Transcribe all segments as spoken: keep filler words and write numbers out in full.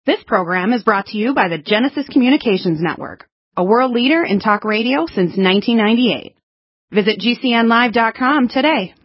This program is brought to you by the Genesis Communications Network, a world leader in talk radio since nineteen ninety-eight. Visit G C N live dot com today.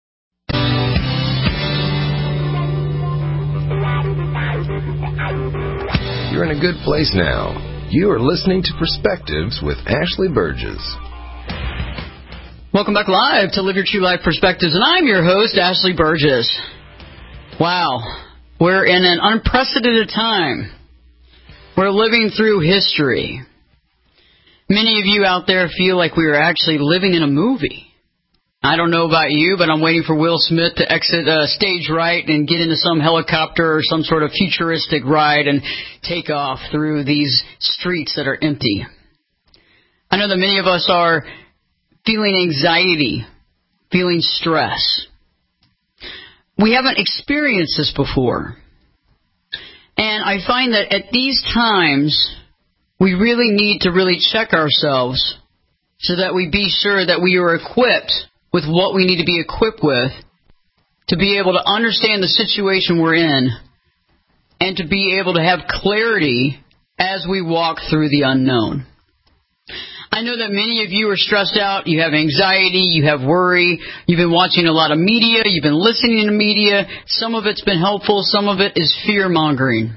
You're in a good place now. You are listening to Perspectives with Ashley Burgess. Welcome back live to Live Your True Life Perspectives, and I'm your host, Ashley Burgess. Wow, we're in an unprecedented time. We're living through history. Many of you out there feel like we are actually living in a movie. I don't know about you, but I'm waiting for Will Smith to exit uh, stage right and get into some helicopter or some sort of futuristic ride and take off through these streets that are empty. I know that many of us are feeling anxiety, feeling stress. We haven't experienced this before. And I find that at these times, we really need to really check ourselves so that we be sure that we are equipped with what we need to be equipped with to be able to understand the situation we're in and to be able to have clarity as we walk through the unknown. I know that many of you are stressed out, you have anxiety, you have worry, you've been watching a lot of media, you've been listening to media. Some of it's been helpful, some of it is fear-mongering.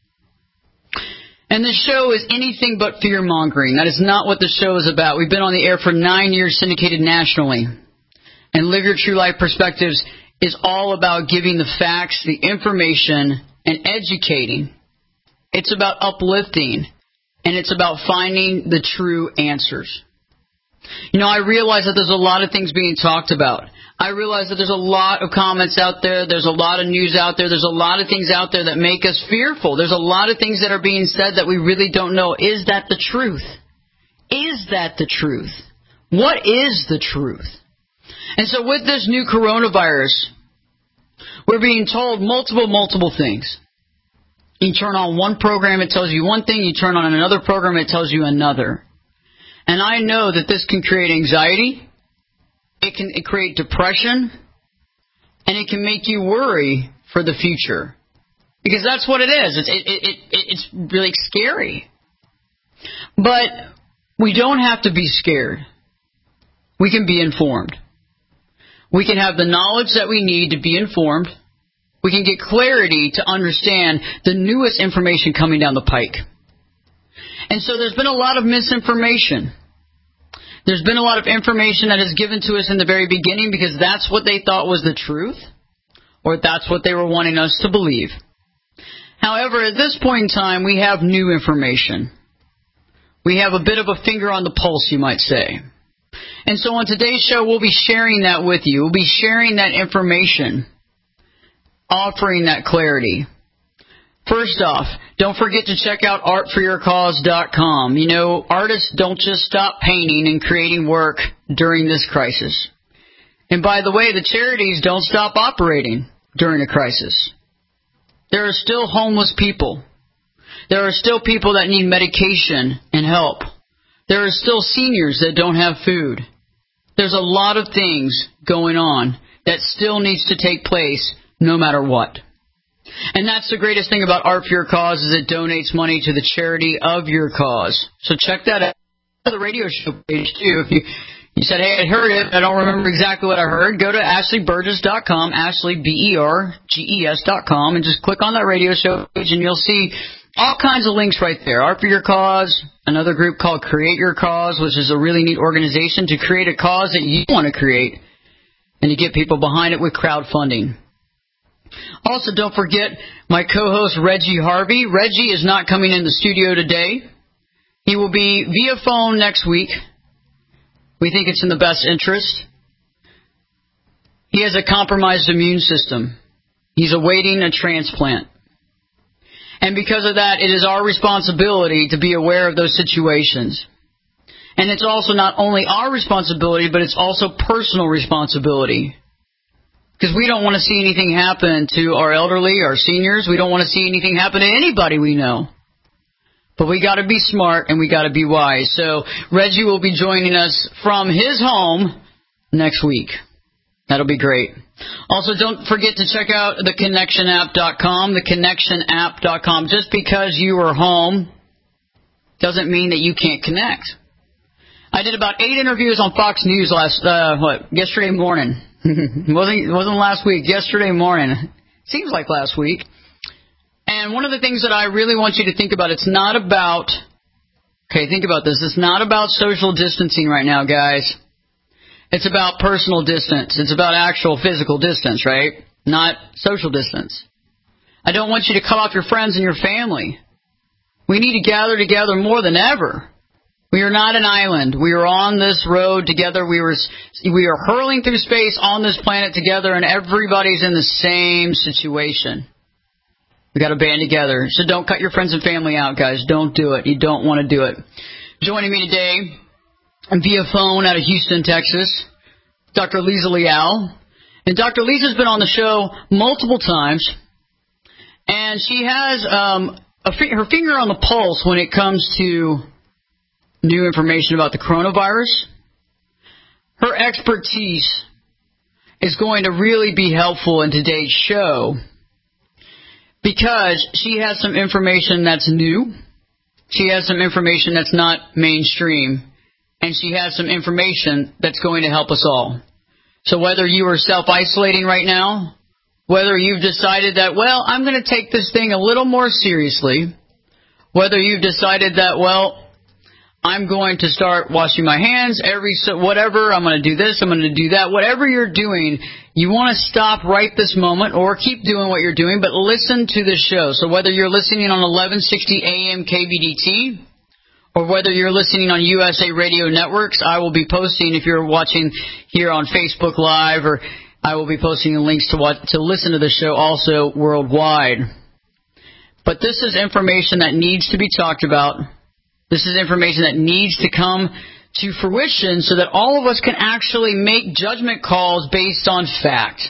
And this show is anything but fear-mongering. That is not what the show is about. We've been on the air for nine years, syndicated nationally. And Live Your True Life Perspectives is all about giving the facts, the information, and educating. It's about uplifting. And it's about finding the true answers. You know, I realize that there's a lot of things being talked about. I realize that there's a lot of comments out there. There's a lot of news out there. There's a lot of things out there that make us fearful. There's a lot of things that are being said that we really don't know. Is that the truth? Is that the truth? What is the truth? And so with this new coronavirus, we're being told multiple, multiple things. You turn on one program, it tells you one thing. You turn on another program, it tells you another. And I know that this can create anxiety. It can create depression. And it can make you worry for the future. Because that's what it is. It's, it, it, it, it's really scary. But we don't have to be scared. We can be informed. We can have the knowledge that we need to be informed. We can get clarity to understand the newest information coming down the pike. And so there's been a lot of misinformation. There's been a lot of information that is given to us in the very beginning because that's what they thought was the truth, or that's what they were wanting us to believe. However, at this point in time, we have new information. We have a bit of a finger on the pulse, you might say. And so on today's show, we'll be sharing that with you. We'll be sharing that information, offering that clarity. First off, don't forget to check out art for your cause dot com. You know, artists don't just stop painting and creating work during this crisis. And by the way, the charities don't stop operating during a crisis. There are still homeless people. There are still people that need medication and help. There are still seniors that don't have food. There's a lot of things going on that still needs to take place no matter what. And that's the greatest thing about Art for Your Cause is it donates money to the charity of your cause. So check that out. The radio show page too. If you you said, hey, I heard it, I don't remember exactly what I heard, go to ashley burgess dot com, Ashley B E R G E S dot com, and just click on that radio show page and you'll see all kinds of links right there. Art for Your Cause, another group called Create Your Cause, which is a really neat organization to create a cause that you want to create and to get people behind it with crowdfunding. Also, don't forget my co-host Reggie Harvey. Reggie is not coming in the studio today. He will be via phone next week. We think it's in the best interest. He has a compromised immune system. He's awaiting a transplant. And because of that, it is our responsibility to be aware of those situations. And it's also not only our responsibility, but it's also personal responsibility. Because we don't want to see anything happen to our elderly, our seniors. We don't want to see anything happen to anybody we know. But we got to be smart and we got to be wise. So Reggie will be joining us from his home next week. That'll be great. Also, don't forget to check out the connection app dot com, the connection app dot com. Just because you are home doesn't mean that you can't connect. I did about eight interviews on Fox News last, uh, what, yesterday morning. it wasn't, it wasn't last week, yesterday morning. Seems like last week. And one of the things that I really want you to think about, it's not about, okay, think about this. It's not about social distancing right now, guys. It's about personal distance. It's about actual physical distance, right? Not social distance. I don't want you to cut off your friends and your family. We need to gather together more than ever. We are not an island. We are on this road together. We were, we are hurling through space on this planet together, and everybody's in the same situation. We got to band together. So don't cut your friends and family out, guys. Don't do it. You don't want to do it. Joining me today via phone out of Houston, Texas, Doctor Lisa Leal. And Doctor Lisa's been on the show multiple times, and she has um, a, her finger on the pulse when it comes to new information about the coronavirus. Her expertise is going to really be helpful in today's show because she has some information that's new, she has some information that's not mainstream, and she has some information that's going to help us all. So whether you are self-isolating right now, whether you've decided that, well, I'm going to take this thing a little more seriously, whether you've decided that, well, I'm going to start washing my hands every, so whatever, I'm going to do this, I'm going to do that. Whatever you're doing, you want to stop right this moment or keep doing what you're doing, but listen to the show. So whether you're listening on eleven sixty A M K B D T or whether you're listening on U S A Radio Networks, I will be posting, if you're watching here on Facebook Live, or I will be posting links to what, to listen to the show also worldwide. But this is information that needs to be talked about. This is information that needs to come to fruition so that all of us can actually make judgment calls based on fact.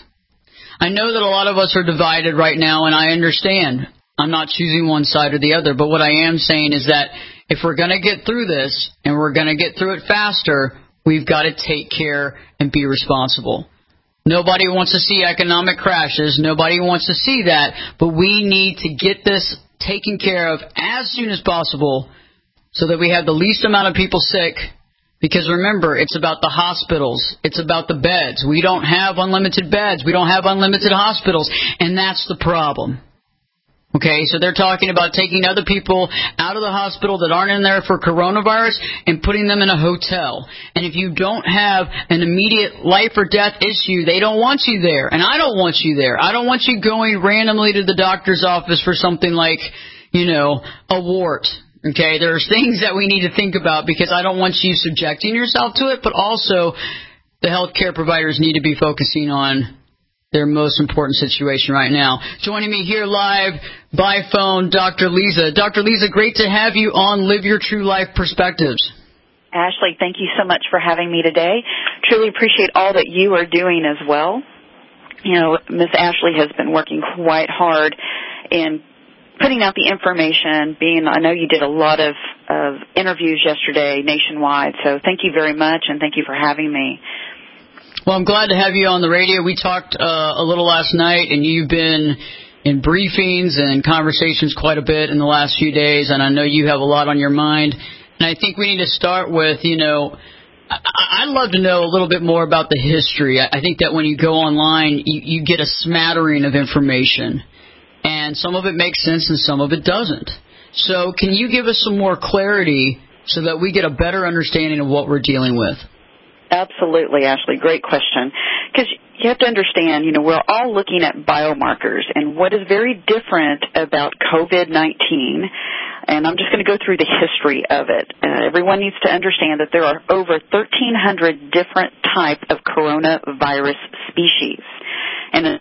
I know that a lot of us are divided right now, and I understand. I'm not choosing one side or the other, but what I am saying is that if we're going to get through this, and we're going to get through it faster, we've got to take care and be responsible. Nobody wants to see economic crashes. Nobody wants to see that, but we need to get this taken care of as soon as possible so that we have the least amount of people sick. Because remember, it's about the hospitals. It's about the beds. We don't have unlimited beds. We don't have unlimited hospitals. And that's the problem. Okay, so they're talking about taking other people out of the hospital that aren't in there for coronavirus and putting them in a hotel. And if you don't have an immediate life or death issue, they don't want you there. And I don't want you there. I don't want you going randomly to the doctor's office for something like, you know, a wart. Okay, there's things that we need to think about because I don't want you subjecting yourself to it, but also the healthcare providers need to be focusing on their most important situation right now. Joining me here live by phone, Doctor Lisa. Doctor Lisa, great to have you on Live Your True Life Perspectives. Ashley, thank you so much for having me today. Truly appreciate all that you are doing as well. You know, Miss Ashley has been working quite hard in putting out the information, being, I know you did a lot of, of interviews yesterday nationwide, so thank you very much, and thank you for having me. Well, I'm glad to have you on the radio. We talked uh, a little last night, and you've been in briefings and conversations quite a bit in the last few days, and I know you have a lot on your mind. And I think we need to start with, you know, I, I'd love to know a little bit more about the history. I, I think that when you go online, you, you get a smattering of information. And some of it makes sense and some of it doesn't. So can you give us some more clarity so that we get a better understanding of what we're dealing with? Absolutely, Ashley. Great question. Because you have to understand, you know, we're all looking at biomarkers. And what is very different about COVID nineteen, and I'm just going to go through the history of it. Uh, everyone needs to understand that there are over thirteen hundred different types of coronavirus species. And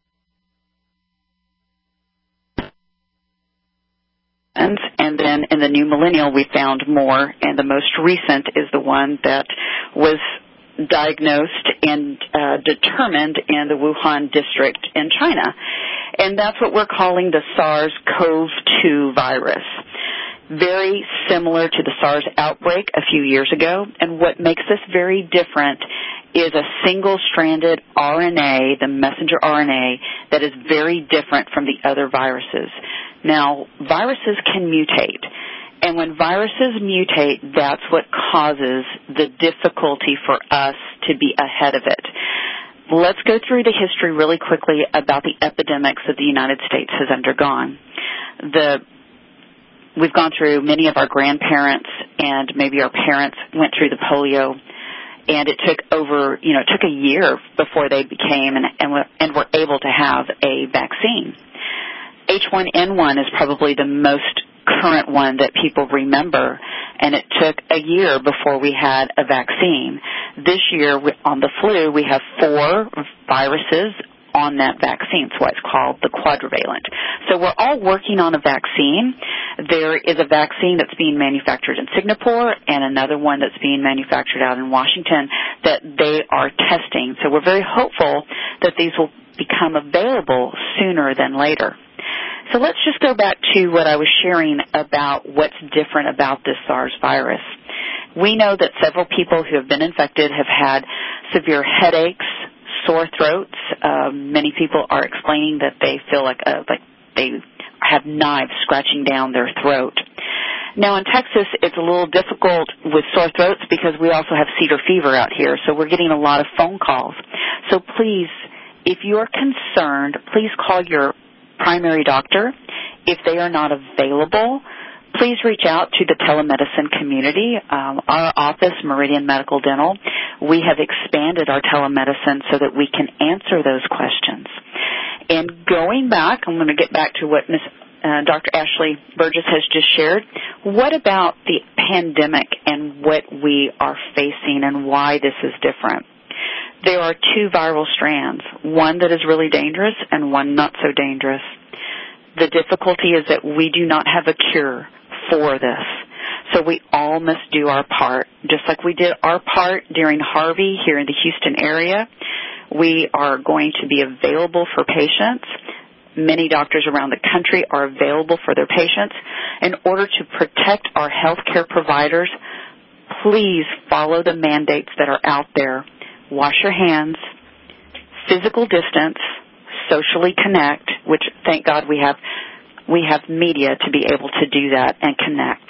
And then in the new millennial, we found more, and the most recent is the one that was diagnosed and uh, determined in the Wuhan district in China. And that's what we're calling the SARS CoV two virus. Very similar to the SARS outbreak a few years ago. And what makes this very different is a single-stranded R N A, the messenger R N A, that is very different from the other viruses. Now, viruses can mutate, and when viruses mutate, that's what causes the difficulty for us to be ahead of it. Let's go through the history really quickly about the epidemics that the United States has undergone. The We've gone through, many of our grandparents and maybe our parents went through the polio, and it took over, you know, it took a year before they became and, and, were, and were able to have a vaccine. H one N one is probably the most current one that people remember, and it took a year before we had a vaccine. This year, on the flu, we have four viruses on that vaccine. That's why it's called the quadrivalent. So we're all working on a vaccine. There is a vaccine that's being manufactured in Singapore and another one that's being manufactured out in Washington that they are testing. So we're very hopeful that these will become available sooner than later. So let's just go back to what I was sharing about what's different about this SARS virus. We know that several people who have been infected have had severe headaches, sore throats. Um, many people are explaining that they feel like uh, like they have knives scratching down their throat. Now in Texas, it's a little difficult with sore throats because we also have cedar fever out here, so we're getting a lot of phone calls. So please, if you are concerned, please call your primary doctor. If they are not available, please reach out to the telemedicine community. Um, our office, Meridian Medical Dental, we have expanded our telemedicine so that we can answer those questions. And going back, I'm going to get back to what Miz Uh, Doctor Ashley Burgess has just shared. What about the pandemic and what we are facing and why this is different? There are two viral strands, one that is really dangerous and one not so dangerous. The difficulty is that we do not have a cure for this. So we all must do our part. Just like we did our part during Harvey here in the Houston area, we are going to be available for patients. Many doctors around the country are available for their patients. In order to protect our healthcare providers, please follow the mandates that are out there. Wash your hands, physical distance, socially connect, which thank God we have we have media to be able to do that and connect.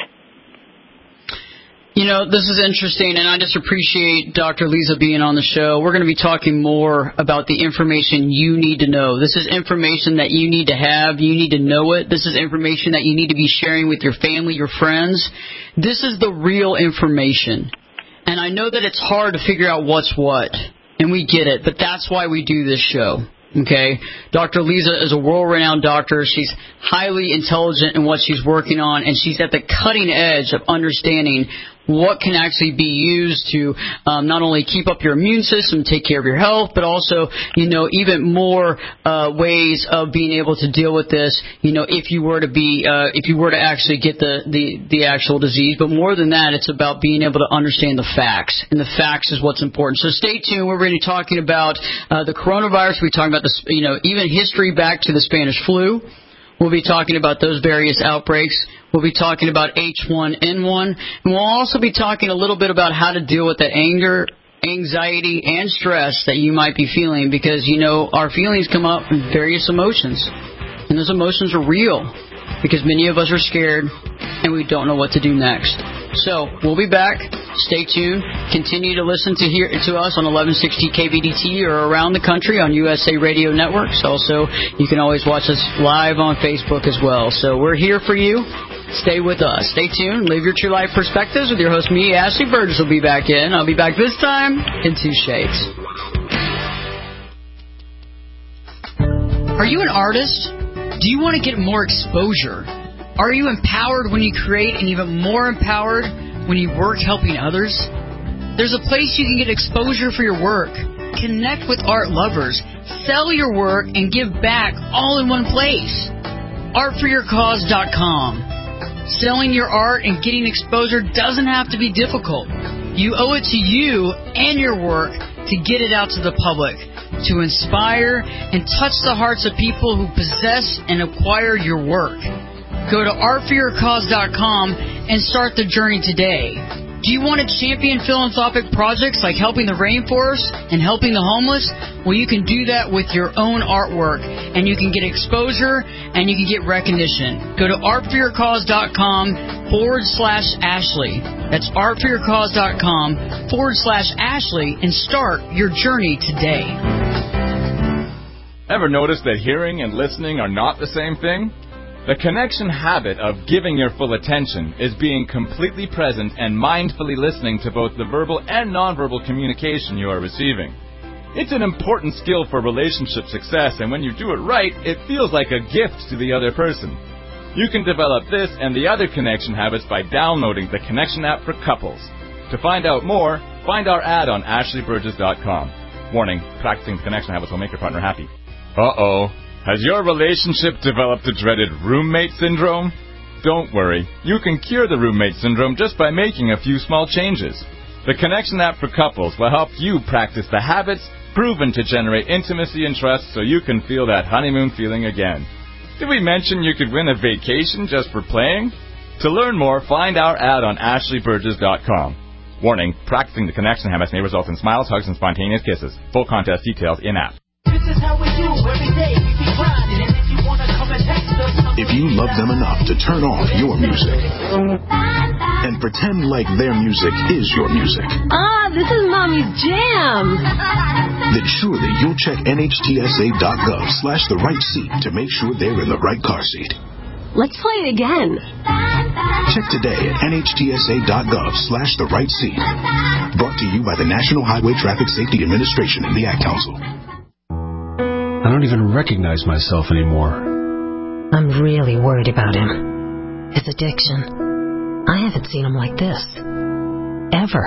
You know, this is interesting, and I just appreciate Doctor Lisa being on the show. We're going to be talking more about the information you need to know. This is information that you need to have. You need to know it. This is information that you need to be sharing with your family, your friends. This is the real information. And I know that it's hard to figure out what's what, and we get it, but that's why we do this show. Okay, Doctor Lisa is a world-renowned doctor. She's highly intelligent in what she's working on, and she's at the cutting edge of understanding what can actually be used to um, not only keep up your immune system, take care of your health, but also, you know, even more uh, ways of being able to deal with this, you know, if you were to be, uh, if you were to actually get the, the, the actual disease. But more than that, it's about being able to understand the facts, and the facts is what's important. So stay tuned. We're going to be talking about uh, the coronavirus. We're talking about, the, you know, even history back to the Spanish flu. We'll be talking about those various outbreaks. We'll be talking about H one N one. And we'll also be talking a little bit about how to deal with that anger, anxiety, and stress that you might be feeling, because, you know, our feelings come up in various emotions. And those emotions are real because many of us are scared and we don't know what to do next. So we'll be back. Stay tuned. Continue to listen to hear to us on eleven sixty K B D T or around the country on U S A Radio Networks. Also, you can always watch us live on Facebook as well. So we're here for you. Stay with us. Stay tuned. Live your true life perspectives with your host, me, Ashley Burgess, will be back in. I'll be back this time in two shades. Are you an artist? Do you want to get more exposure? Are you empowered when you create and even more empowered when you work helping others? There's a place you can get exposure for your work. Connect with art lovers. Sell your work and give back all in one place. art for your cause dot com. Selling your art and getting exposure doesn't have to be difficult. You owe it to you and your work to get it out to the public, to inspire and touch the hearts of people who possess and acquire your work. Go to art for your cause dot com and start the journey today. Do you want to champion philanthropic projects like helping the rainforest and helping the homeless? Well, you can do that with your own artwork, and you can get exposure, and you can get recognition. Go to artforyourcause.com forward slash Ashley. That's artforyourcause.com forward slash Ashley, and start your journey today. Ever notice that hearing and listening are not the same thing? The connection habit of giving your full attention is being completely present and mindfully listening to both the verbal and nonverbal communication you are receiving. It's an important skill for relationship success, and when you do it right, it feels like a gift to the other person. You can develop this and the other connection habits by downloading the Connection app for couples. To find out more, find our ad on ashley burgess dot com. Warning, practicing the connection habits will make your partner happy. Uh-oh. Has your relationship developed the dreaded roommate syndrome? Don't worry. You can cure the roommate syndrome just by making a few small changes. The Connection app for couples will help you practice the habits proven to generate intimacy and trust so you can feel that honeymoon feeling again. Did we mention you could win a vacation just for playing? To learn more, find our ad on ashley burgess dot com. Warning, practicing the connection habits may result in smiles, hugs, and spontaneous kisses. Full contest details in-app. This is how we do every day. We keep grinding, and if you wanna come and text us, if you love them enough to turn off your music and pretend like their music is your music. Ah, this is Mommy's jam. Then surely you'll check N H T S A dot gov slash the right seat to make sure they're in the right car seat. Let's play it again. Check today at N H T S A dot gov slash the right seat. Brought to you by the National Highway Traffic Safety Administration and the Ad Council. I don't even recognize myself anymore. I'm really worried about him. His addiction. I haven't seen him like this. Ever.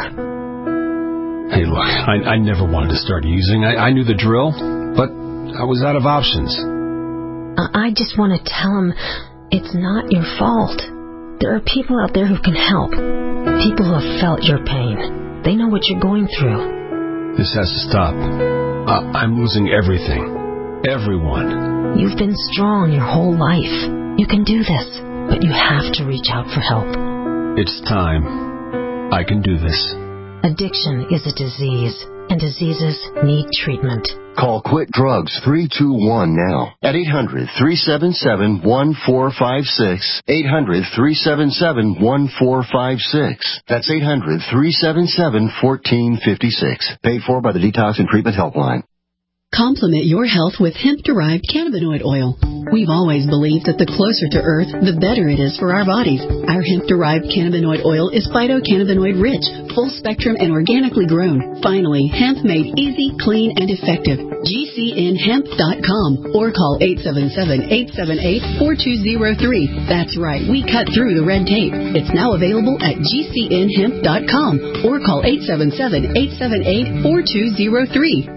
Hey, look, I, I never wanted to start using. I, I knew the drill, but I was out of options. I, I just want to tell him it's not your fault. There are people out there who can help. People who have felt your pain. They know what you're going through. This has to stop. Uh, I'm losing everything. Everyone. You've been strong your whole life. You can do this, but you have to reach out for help. It's time. I can do this. Addiction is a disease, and diseases need treatment. Call Quit Drugs three two one now at eight hundred, three seven seven, one four five six. eight hundred, three seven seven, one four five six. That's eight hundred, three seven seven, one four five six. Paid for by the Detox and Treatment Helpline. Complement your health with hemp-derived cannabinoid oil. We've always believed that the closer to Earth, the better it is for our bodies. Our hemp-derived cannabinoid oil is phytocannabinoid-rich, full-spectrum, and organically grown. Finally, hemp made easy, clean, and effective. G C N hemp dot com or call eight seven seven, eight seven eight, four two zero three. That's right, we cut through the red tape. It's now available at G C N hemp dot com or call eight seven seven, eight seven eight, four two zero three.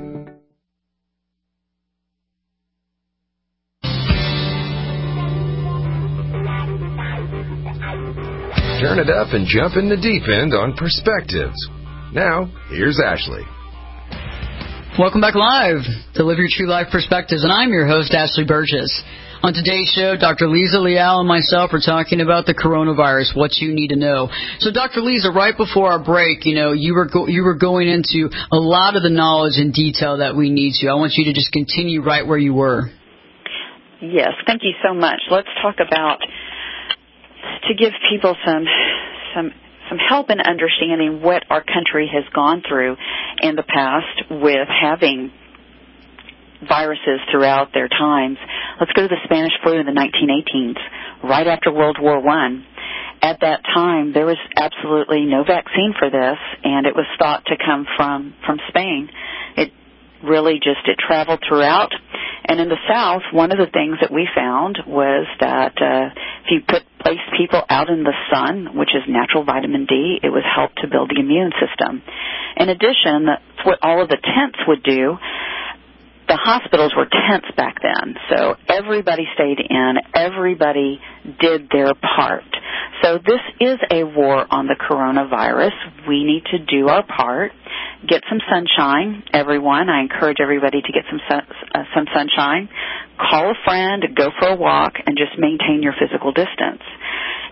Turn it up and jump in the deep end on Perspectives. Now, here's Ashley. Welcome back live to Live Your True Life Perspectives, and I'm your host, Ashley Burgess. On today's show, Doctor Lisa Leal and myself are talking about the coronavirus, what you need to know. So, Doctor Lisa, right before our break, you know, you were go- you were going into a lot of the knowledge and detail that we need to. I want you to just continue right where you were. Yes, thank you so much. Let's talk about, to give people some some some help in understanding what our country has gone through in the past with having viruses throughout their times. Let's go to the Spanish flu in the nineteen eighteens, right after World War One. At that time, there was absolutely no vaccine for this, and it was thought to come from, from Spain. It really just, it traveled throughout. And in the South, one of the things that we found was that uh, if you put place people out in the sun, which is natural vitamin D, it would help to build the immune system. In addition, that's what all of the tents would do. The hospitals were tents back then, so everybody stayed in, everybody did their part. So this is a war on the coronavirus. We need to do our part. Get some sunshine, everyone. I encourage everybody to get some sun, uh, some sunshine. Call a friend, go for a walk, and just maintain your physical distance.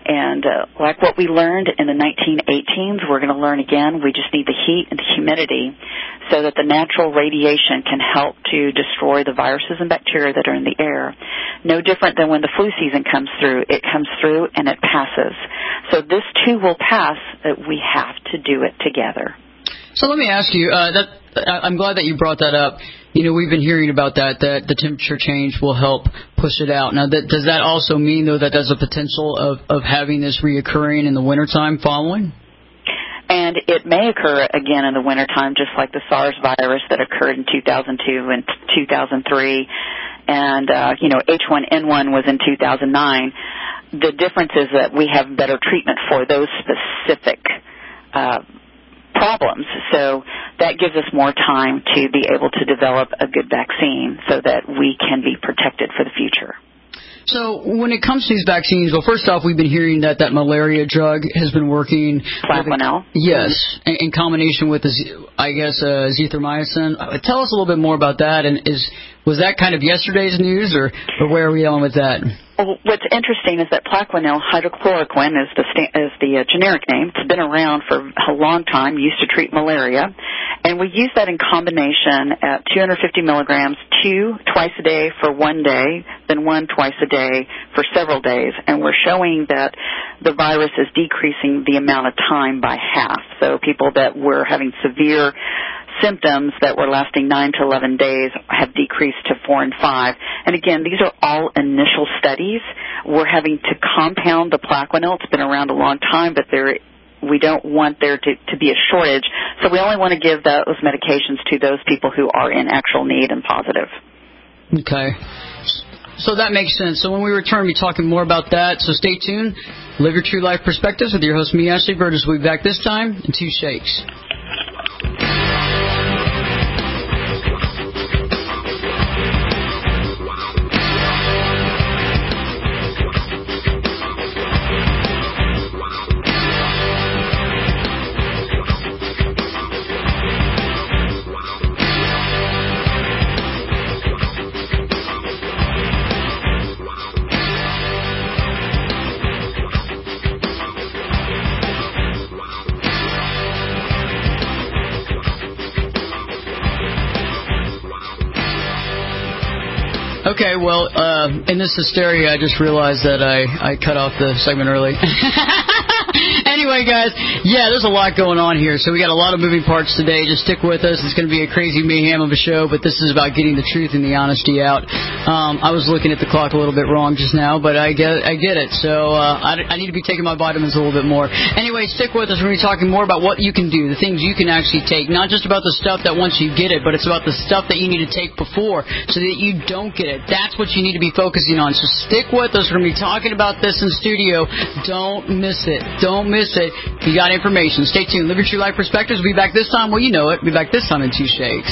And uh, like what we learned in the nineteen eighteens, we're going to learn again. We just need the heat and the humidity so that the natural radiation can help to destroy the viruses and bacteria that are in the air. No different than when the flu season comes through. It comes through and it passes. So this too will pass, but we have to do it together. So let me ask you, uh, that I'm glad that you brought that up. You know, we've been hearing about that, that the temperature change will help push it out. Now, that, does that also mean, though, that there's a potential of, of having this reoccurring in the wintertime following? And it may occur again in the wintertime, just like the SARS virus that occurred in two thousand two and two thousand three. And, uh, you know, H one N one was in two thousand nine. The difference is that we have better treatment for those specific uh problems. So that gives us more time to be able to develop a good vaccine so that we can be protected for the future. So when it comes to these vaccines, well, first off, we've been hearing that that malaria drug has been working. Plaquenil. Yes, in, in combination with, I guess, uh, azithromycin. Uh, tell us a little bit more about that. And is was that kind of yesterday's news, or, or where are we on with that? Well, what's interesting is that Plaquenil, hydrochloroquine, is the is the uh, generic name. It's been around for a long time, used to treat malaria, and we use that in combination at two hundred fifty milligrams, two twice a day for one day, then one twice a day for several days, and we're showing that the virus is decreasing the amount of time by half. So people that were having severe symptoms that were lasting nine to eleven days have decreased to four and five. And again, these are all initial studies. We're having to compound the Plaquenil. It's been around a long time, but there, we don't want there to, to be a shortage. So we only want to give those medications to those people who are in actual need and positive. Okay. So that makes sense. So when we return, we'll be talking more about that. So stay tuned. Live Your True Life Perspectives with your host, me, Ashley Burgess. We'll be back this time in two shakes. Okay, well, uh, in this hysteria, I just realized that I, I cut off the segment early. Anyway, guys, yeah, there's a lot going on here. So we got a lot of moving parts today. Just stick with us. It's going to be a crazy mayhem of a show, but this is about getting the truth and the honesty out. Um, I was looking at the clock a little bit wrong just now, but I get I get it. So uh, I, I need to be taking my vitamins a little bit more. Anyway, stick with us. We're going to be talking more about what you can do, the things you can actually take, not just about the stuff that once you get it, but it's about the stuff that you need to take before so that you don't get it. That's what you need to be focusing on. So stick with us. We're going to be talking about this in studio. Don't miss it. Don't miss it. You got information. Stay tuned. Live Your True Life Perspectives. We'll be back this time. Well, you know it. We'll be back this time in two shakes.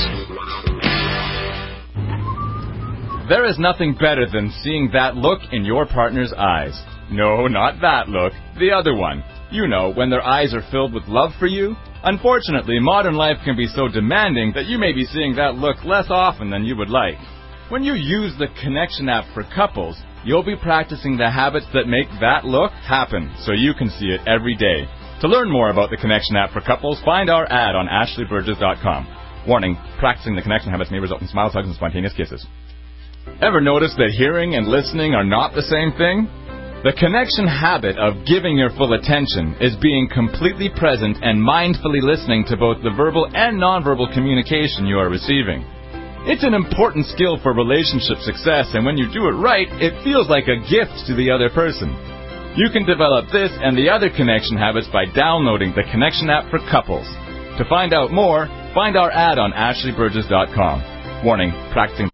There is nothing better than seeing that look in your partner's eyes. No, not that look. The other one. You know, when their eyes are filled with love for you. Unfortunately, modern life can be so demanding that you may be seeing that look less often than you would like. When you use the Connection app for couples, you'll be practicing the habits that make that look happen so you can see it every day. To learn more about the Connection app for couples, find our ad on ashley burgess dot com. Warning, practicing the Connection habits may result in smiles, hugs, and spontaneous kisses. Ever notice that hearing and listening are not the same thing? The Connection habit of giving your full attention is being completely present and mindfully listening to both the verbal and nonverbal communication you are receiving. It's an important skill for relationship success, and when you do it right, it feels like a gift to the other person. You can develop this and the other Connection habits by downloading the Connection app for couples. To find out more, find our ad on ashley burgess dot com. Warning, practicing.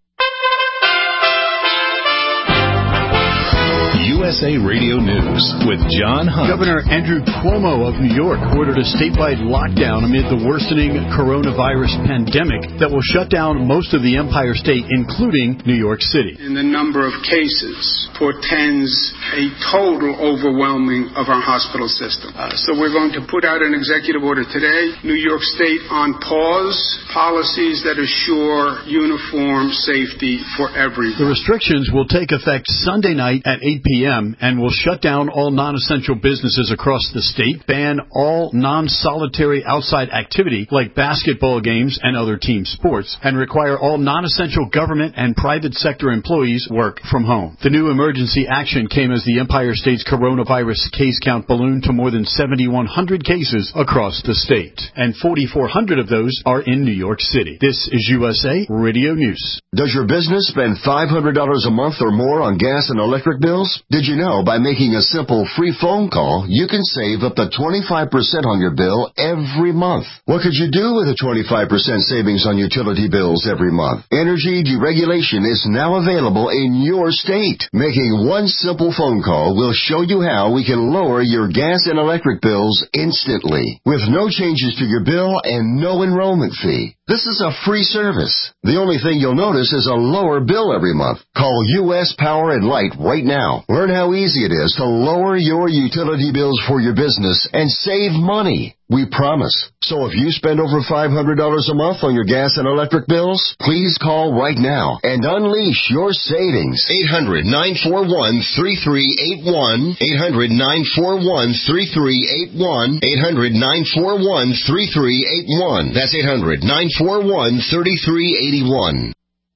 U S A Radio News with John Hunt. Governor Andrew Cuomo of New York ordered a statewide lockdown amid the worsening coronavirus pandemic that will shut down most of the Empire State, including New York City. And the number of cases portends a total overwhelming of our hospital system. Uh, so we're going to put out an executive order today. New York State on pause, policies that assure uniform safety for everyone. The restrictions will take effect Sunday night at eight p.m. p.m. and will shut down all non-essential businesses across the state, ban all non-solitary outside activity like basketball games and other team sports, and require all non-essential government and private sector employees work from home. The new emergency action came as the Empire State's coronavirus case count ballooned to more than seventy-one hundred cases across the state, and forty-four hundred of those are in New York City. This is U S A Radio News. Does your business spend five hundred dollars a month or more on gas and electric bills? Did you know by making a simple free phone call, you can save up to twenty-five percent on your bill every month? What could you do with a twenty-five percent savings on utility bills every month? Energy deregulation is now available in your state. Making one simple phone call will show you how we can lower your gas and electric bills instantly, with no changes to your bill and no enrollment fee. This is a free service. The only thing you'll notice is a lower bill every month. Call U S Power and Light right now. Learn how easy it is to lower your utility bills for your business and save money. We promise. So if you spend over five hundred dollars a month on your gas and electric bills, please call right now and unleash your savings. eight hundred, nine four one, three three eight one. eight hundred, nine four one, three three eight one. eight hundred, nine four one, three three eight one. That's eight hundred, nine four one, three three eight one.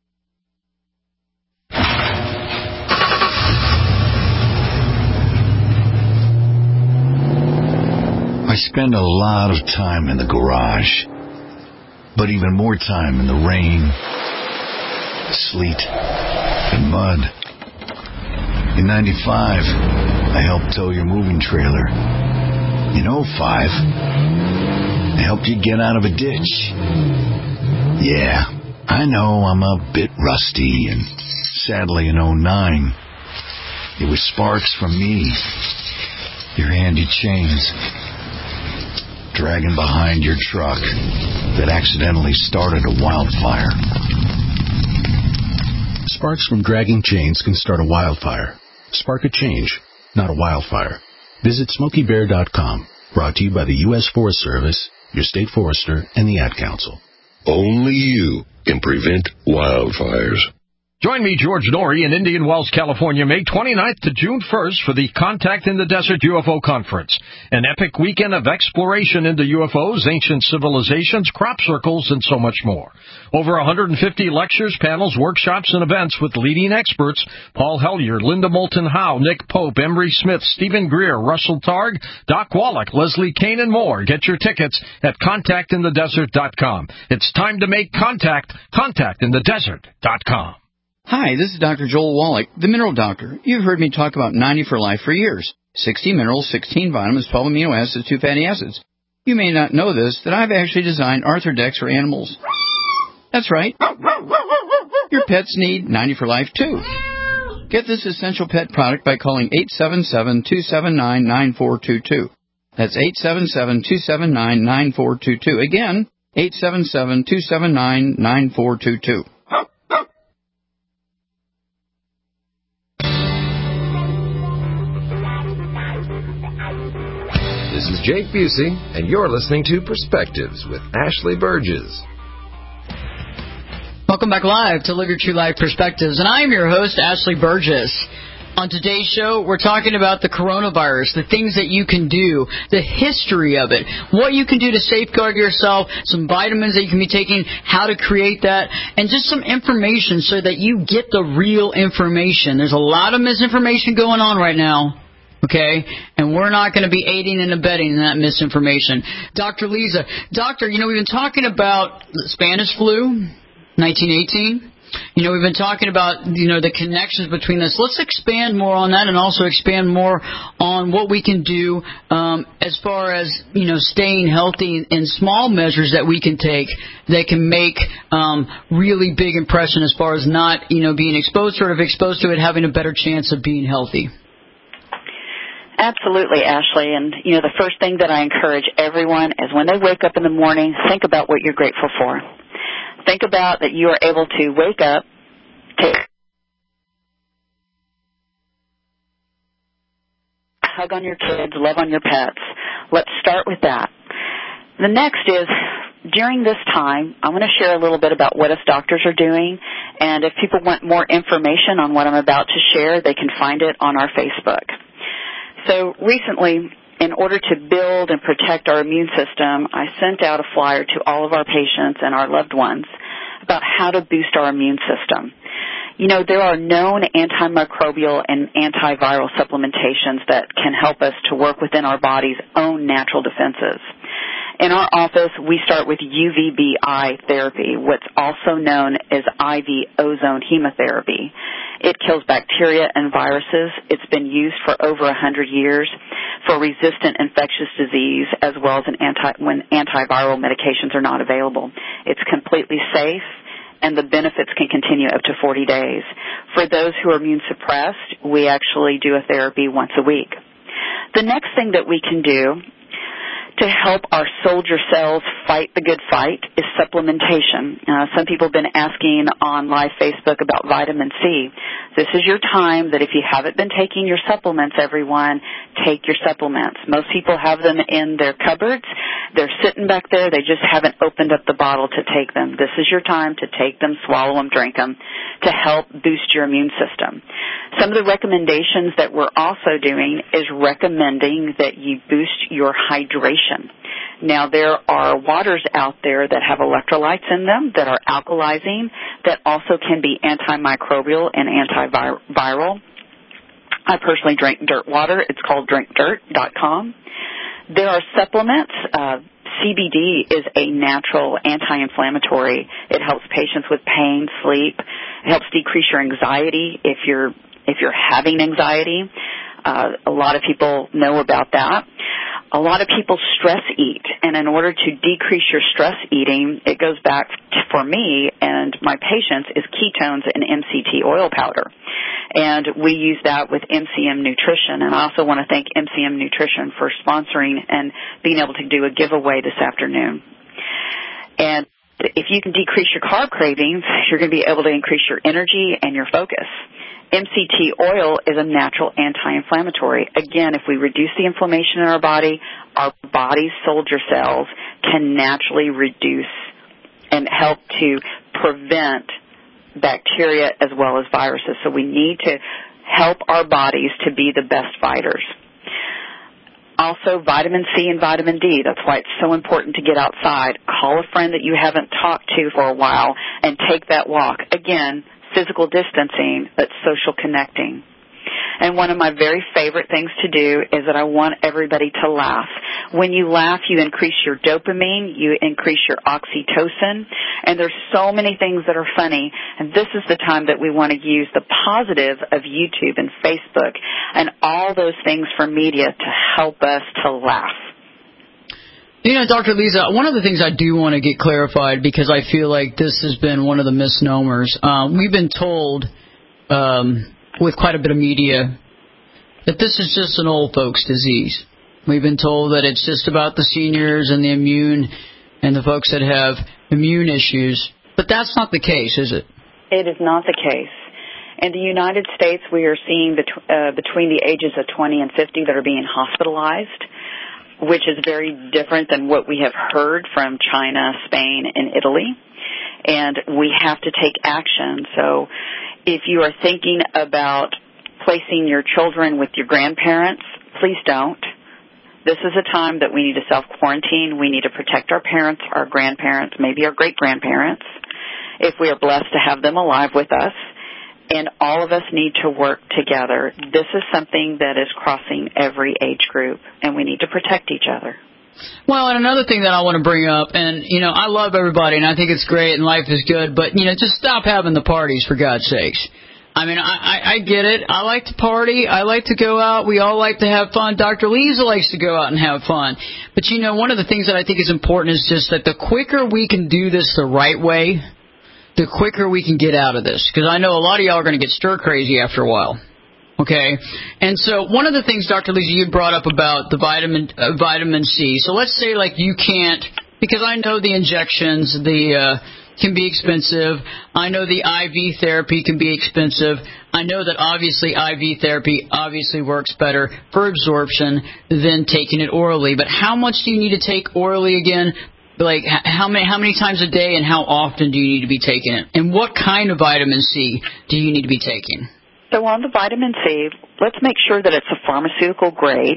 I spend a lot of time in the garage, but even more time in the rain, sleet, and mud. In ninety-five, I helped tow your moving trailer. In oh five, I helped you get out of a ditch. Yeah, I know I'm a bit rusty, and sadly in oh nine, it was sparks from me, your handy chains, dragging behind your truck that accidentally started a wildfire. Sparks from dragging chains can start a wildfire. Spark a change, not a wildfire. Visit Smokey Bear dot com. Brought to you by the U S Forest Service, your state forester, and the Ad Council. Only you can prevent wildfires. Join me, George Norrie, in Indian Wells, California, May twenty-ninth to June first for the Contact in the Desert U F O Conference, an epic weekend of exploration into U F Os, ancient civilizations, crop circles, and so much more. Over one hundred fifty lectures, panels, workshops, and events with leading experts: Paul Hellyer, Linda Moulton Howe, Nick Pope, Emery Smith, Stephen Greer, Russell Targ, Doc Wallach, Leslie Kane, and more. Get your tickets at contact in the desert dot com. It's time to make contact. contact in the desert dot com. Hi, this is Doctor Joel Wallach, the Mineral Doctor. You've heard me talk about ninety for Life for years. sixty minerals, sixteen vitamins, twelve amino acids, two fatty acids. You may not know this, that I've actually designed Arthrodex for animals. That's right. Your pets need ninety for Life, too. Get this essential pet product by calling eight seven seven, two seven nine, nine four two two. That's eight seven seven, two seven nine, nine four two two. Again, eight seven seven, two seven nine, nine four two two. This is Jake Busey, and you're listening to Perspectives with Ashley Burgess. Welcome back live to Live Your True Life Perspectives, and I'm your host, Ashley Burgess. On today's show, we're talking about the coronavirus, the things that you can do, the history of it, what you can do to safeguard yourself, some vitamins that you can be taking, how to create that, and just some information so that you get the real information. There's a lot of misinformation going on right now. Okay, and we're not going to be aiding and abetting in that misinformation. Doctor Lisa, Doctor, you know, we've been talking about the Spanish flu, nineteen eighteen. You know, we've been talking about, you know, the connections between this. Let's expand more on that and also expand more on what we can do um, as far as, you know, staying healthy in small measures that we can take that can make um, really big impression as far as not, you know, being exposed to it, or if exposed to it, having a better chance of being healthy. Absolutely, Ashley. And, you know, the first thing that I encourage everyone is when they wake up in the morning, think about what you're grateful for. Think about that you are able to wake up, take a hug on your kids, love on your pets. Let's start with that. The next is, during this time, I'm going to share a little bit about what us doctors are doing And if people want more information on what I'm about to share, they can find it on our Facebook. So recently, in order to build and protect our immune system, I sent out a flyer to all of our patients and our loved ones about how to boost our immune system. You know, there are known antimicrobial and antiviral supplementations that can help us to work within our body's own natural defenses. In our office, we start with U V B I therapy, what's also known as I V ozone chemotherapy. It kills bacteria and viruses. It's been used for over one hundred years for resistant infectious disease as well as an anti, when antiviral medications are not available. It's completely safe, and the benefits can continue up to forty days. For those who are immune suppressed, we actually do a therapy once a week. The next thing that we can do to help our soldier cells fight the good fight is supplementation. Uh, some people have been asking on live Facebook about vitamin C. This is your time that if you haven't been taking your supplements, everyone, take your supplements. Most people have them in their cupboards. They're sitting back there. They just haven't opened up the bottle to take them. This is your time to take them, swallow them, drink them to help boost your immune system. Some of the recommendations that we're also doing is recommending that you boost your hydration. Now, there are waters out there that have electrolytes in them that are alkalizing, that also can be antimicrobial and antiviral. I personally drink dirt water. It's called drink dirt dot com. There are supplements. Uh, C B D is a natural anti-inflammatory. It helps patients with pain, sleep. It helps decrease your anxiety if you're if you're having anxiety. Uh, a lot of people know about that. A lot of people stress eat, and in order to decrease your stress eating, it goes back to, for me and my patients, is ketones and M C T oil powder. And we use that with M C M Nutrition. And I also want to thank M C M Nutrition for sponsoring and being able to do a giveaway this afternoon. And if you can decrease your carb cravings, you're going to be able to increase your energy and your focus. M C T oil is a natural anti-inflammatory. Again, if we reduce the inflammation in our body, our body's soldier cells can naturally reduce and help to prevent bacteria as well as viruses. So we need to help our bodies to be the best fighters. Also, vitamin C and vitamin D. That's why it's so important to get outside. Call a friend that you haven't talked to for a while and take that walk. Again, physical distancing, but social connecting. And one of my very favorite things to do is that I want everybody to laugh. When you laugh, you increase your dopamine, you increase your oxytocin, and there's so many things that are funny. And this is the time that we want to use the positive of YouTube and Facebook and all those things for media to help us to laugh. You know, Doctor Lisa, one of the things I do want to get clarified, because I feel like this has been one of the misnomers. Um, we've been told um, with quite a bit of media that this is just an old folks' disease. We've been told that it's just about the seniors and the immune and the folks that have immune issues. But that's not the case, is it? It is not the case. In the United States, we are seeing bet- uh, between the ages of twenty and fifty that are being hospitalized, which is very different than what we have heard from China, Spain, and Italy. And we have to take action. So if you are thinking about placing your children with your grandparents, please don't. This is a time that we need to self-quarantine. We need to protect our parents, our grandparents, maybe our great-grandparents, if we are blessed to have them alive with us. And all of us need to work together. This is something that is crossing every age group, and we need to protect each other. Well, and another thing that I want to bring up, and, you know, I love everybody, and I think it's great, and life is good, but, you know, just stop having the parties, for God's sakes. I mean, I, I, I get it. I like to party. I like to go out. We all like to have fun. Doctor Lisa likes to go out and have fun. But, you know, one of the things that I think is important is just that the quicker we can do this the right way, the quicker we can get out of this. Because I know a lot of y'all are going to get stir crazy after a while. Okay? And so one of the things, Doctor Lisa, you brought up about the vitamin uh, vitamin C. So let's say, like, you can't, because I know the injections, the uh, can be expensive. I know the I V therapy can be expensive. I know that obviously I V therapy obviously works better for absorption than taking it orally. But how much do you need to take orally again Like, how many how many times a day and how often do you need to be taking it? And what kind of vitamin C do you need to be taking? So on the vitamin C, let's make sure that it's a pharmaceutical grade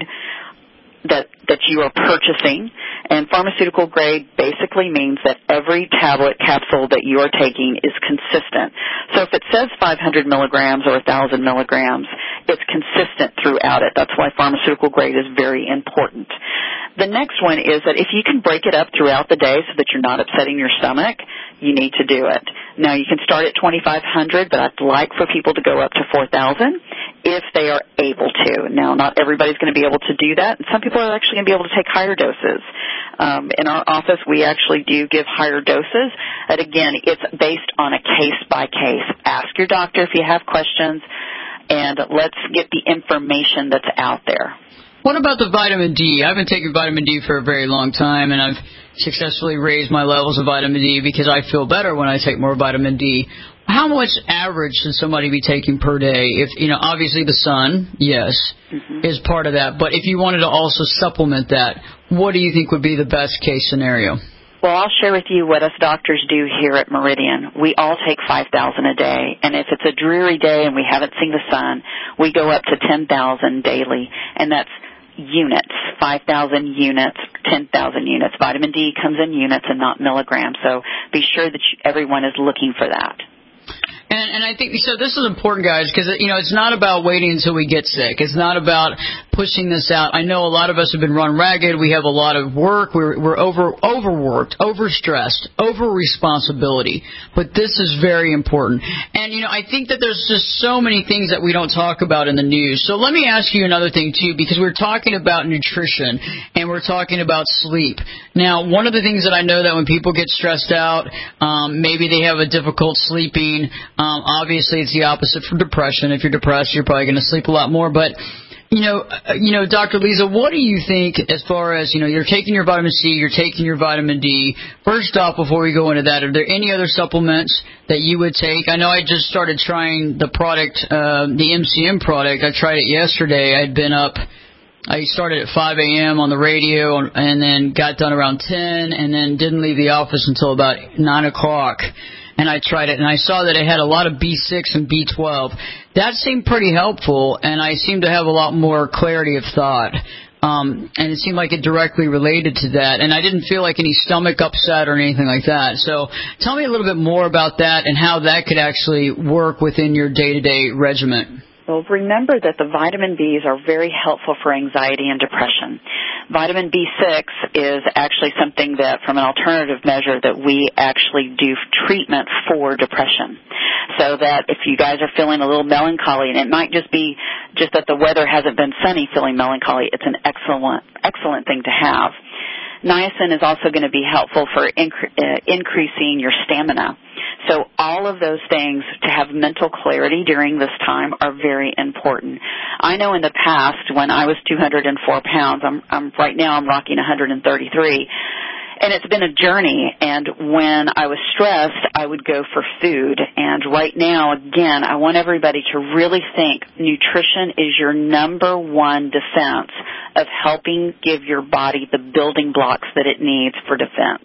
that that you are purchasing. And pharmaceutical grade basically means that every tablet capsule that you are taking is consistent. So if it says five hundred milligrams or one thousand milligrams, it's consistent throughout it. That's why pharmaceutical grade is very important. The next one is that if you can break it up throughout the day so that you're not upsetting your stomach, you need to do it. Now, you can start at twenty-five hundred, but I'd like for people to go up to four thousand if they are able to. Now, not everybody's going to be able to do that, and some people are actually going to be able to take higher doses. Um, in our office, we actually do give higher doses. And again, it's based on a case-by-case. Ask your doctor if you have questions, and let's get the information that's out there. What about the vitamin D? I've been taking vitamin D for a very long time, and I've successfully raised my levels of vitamin D because I feel better when I take more vitamin D. How much average should somebody be taking per day? If, you know, obviously the sun, yes, mm-hmm. is part of that. But if you wanted to also supplement that, what do you think would be the best case scenario? Well, I'll share with you what us doctors do here at Meridian. We all take five thousand a day, and if it's a dreary day and we haven't seen the sun, we go up to ten thousand daily, and that's units, five thousand units, ten thousand units. Vitamin D comes in units and not milligrams, so be sure that you, everyone is looking for that. And, and I think, so this is important, guys, because, you know, it's not about waiting until we get sick. It's not about pushing this out. I know a lot of us have been run ragged. We have a lot of work. We're, we're over overworked, overstressed, over-responsibility. But this is very important. And, you know, I think that there's just so many things that we don't talk about in the news. So let me ask you another thing, too, because we're talking about nutrition and we're talking about sleep. Now, one of the things that I know that when people get stressed out, um, maybe they have a difficult sleeping. Um, obviously, it's the opposite for depression. If you're depressed, you're probably going to sleep a lot more. But, you know, uh, you know, Doctor Lisa, what do you think as far as, you know, you're taking your vitamin C, you're taking your vitamin D. First off, before we go into that, are there any other supplements that you would take? I know I just started trying the product, uh, the M C M product. I tried it yesterday. I'd been up. I started at five a.m. on the radio and then got done around ten and then didn't leave the office until about nine o'clock. And I tried it, and I saw that it had a lot of B six and B twelve. That seemed pretty helpful, and I seemed to have a lot more clarity of thought. Um, and it seemed like it directly related to that. And I didn't feel like any stomach upset or anything like that. So tell me a little bit more about that and how that could actually work within your day-to-day regimen. Well, remember that the vitamin Bs are very helpful for anxiety and depression. Vitamin B six is actually something that, from an alternative measure, that we actually do treatment for depression. So that if you guys are feeling a little melancholy, and it might just be just that the weather hasn't been sunny, feeling melancholy, it's an excellent, excellent thing to have. Niacin is also going to be helpful for incre- uh, increasing your stamina. So all of those things to have mental clarity during this time are very important. I know in the past when I was two hundred four pounds, I'm, I'm right now I'm rocking one hundred thirty-three, and it's been a journey. And when I was stressed, I would go for food. And right now, again, I want everybody to really think nutrition is your number one defense of helping give your body the building blocks that it needs for defense.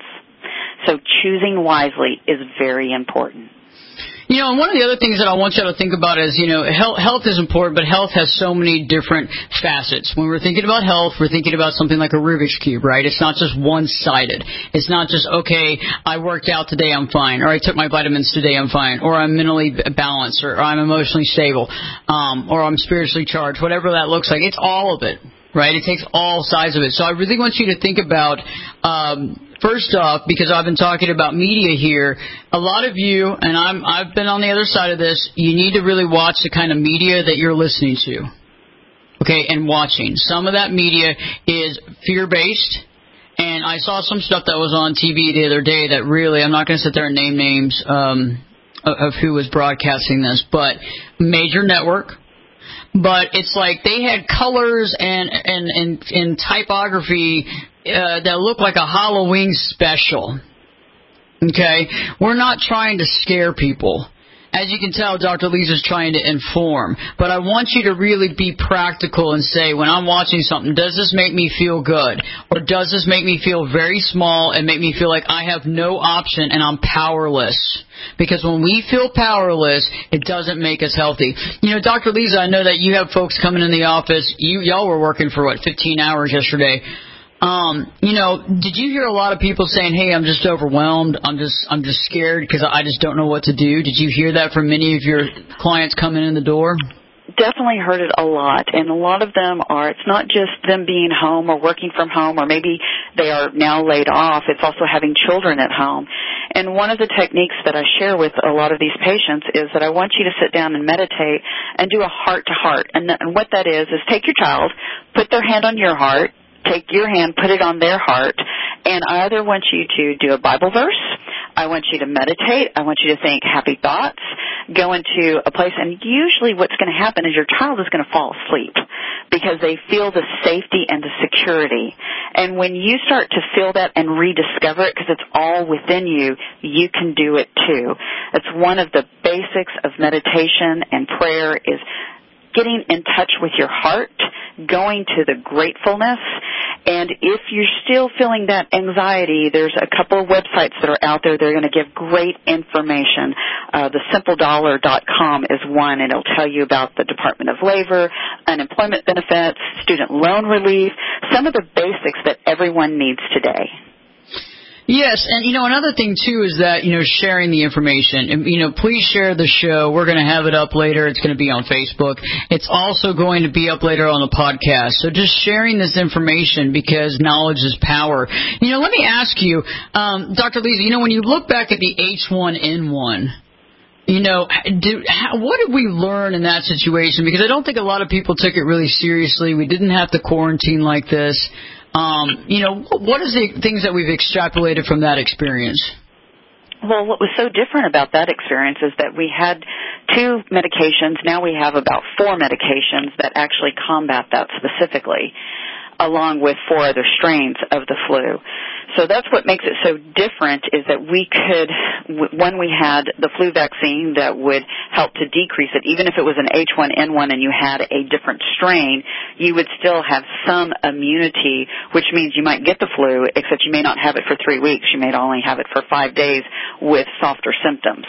So choosing wisely is very important. You know, and one of the other things that I want you to think about is, you know, health, health is important, but health has so many different facets. When we're thinking about health, we're thinking about something like a Rubik's Cube, right? It's not just one-sided. It's not just, okay, I worked out today, I'm fine, or I took my vitamins today, I'm fine, or I'm mentally balanced, or I'm emotionally stable, um, or I'm spiritually charged, whatever that looks like. It's all of it, right? It takes all sides of it. So I really want you to think about, um, first off, because I've been talking about media here, a lot of you, and I'm, I've been on the other side of this, you need to really watch the kind of media that you're listening to, okay, and watching. Some of that media is fear-based, and I saw some stuff that was on T V the other day that really, I'm not going to sit there and name names um, of who was broadcasting this, but major network. But it's like they had colors and and and, and typography uh, that looked like a Halloween special. Okay, we're not trying to scare people. As you can tell, Doctor Lisa's trying to inform. But I want you to really be practical and say, when I'm watching something, does this make me feel good? Or does this make me feel very small and make me feel like I have no option and I'm powerless? Because when we feel powerless, it doesn't make us healthy. You know, Doctor Lisa, I know that you have folks coming in the office. You, y'all were working for, what, fifteen hours yesterday. Um, you know, did you hear a lot of people saying, hey, I'm just overwhelmed, I'm just I'm just scared because I just don't know what to do? Did you hear that from many of your clients coming in the door? Definitely heard it a lot, and a lot of them are, it's not just them being home or working from home, or maybe they are now laid off, it's also having children at home. And one of the techniques that I share with a lot of these patients is that I want you to sit down and meditate and do a heart-to-heart. And, th- and what that is is take your child, put their hand on your heart, take your hand, put it on their heart, and I either want you to do a Bible verse, I want you to meditate, I want you to think happy thoughts, go into a place, and usually what's going to happen is your child is going to fall asleep because they feel the safety and the security. And when you start to feel that and rediscover it, because it's all within you, you can do it too. It's one of the basics of meditation and prayer is getting in touch with your heart, going to the gratefulness, and if you're still feeling that anxiety, there's a couple of websites that are out there that are going to give great information. Uh, the simple dollar dot com is one, and it'll tell you about the Department of Labor, unemployment benefits, student loan relief, some of the basics that everyone needs today. Yes, and, you know, another thing, too, is that, you know, sharing the information. And, you know, please share the show. We're going to have it up later. It's going to be on Facebook. It's also going to be up later on the podcast. So just sharing this information because knowledge is power. You know, let me ask you, um, Doctor Lisa, you know, when you look back at the H one N one, you know, do, how, what did we learn in that situation? Because I don't think a lot of people took it really seriously. We didn't have to quarantine like this. Um, you know, what is the things that we've extrapolated from that experience? Well, what was so different about that experience is that we had two medications. Now we have about four medications that actually combat that specifically, along with four other strains of the flu. So that's what makes it so different is that we could, when we had the flu vaccine that would help to decrease it, even if it was an H one N one and you had a different strain, you would still have some immunity, which means you might get the flu, except you may not have it for three weeks. You may only have it for five days with softer symptoms.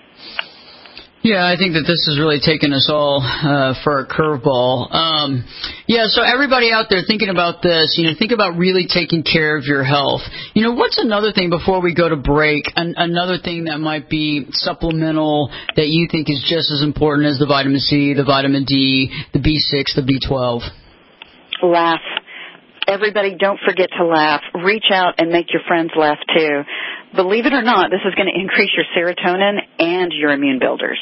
Yeah, I think that this has really taken us all uh, for a curveball. Um, yeah, so everybody out there thinking about this, you know, think about really taking care of your health. You know, what's another thing before we go to break, an- another thing that might be supplemental that you think is just as important as the vitamin C, the vitamin D, the B six, the B twelve? Laugh. Everybody, don't forget to laugh. Reach out and make your friends laugh, too. Believe it or not, this is going to increase your serotonin and your immune builders.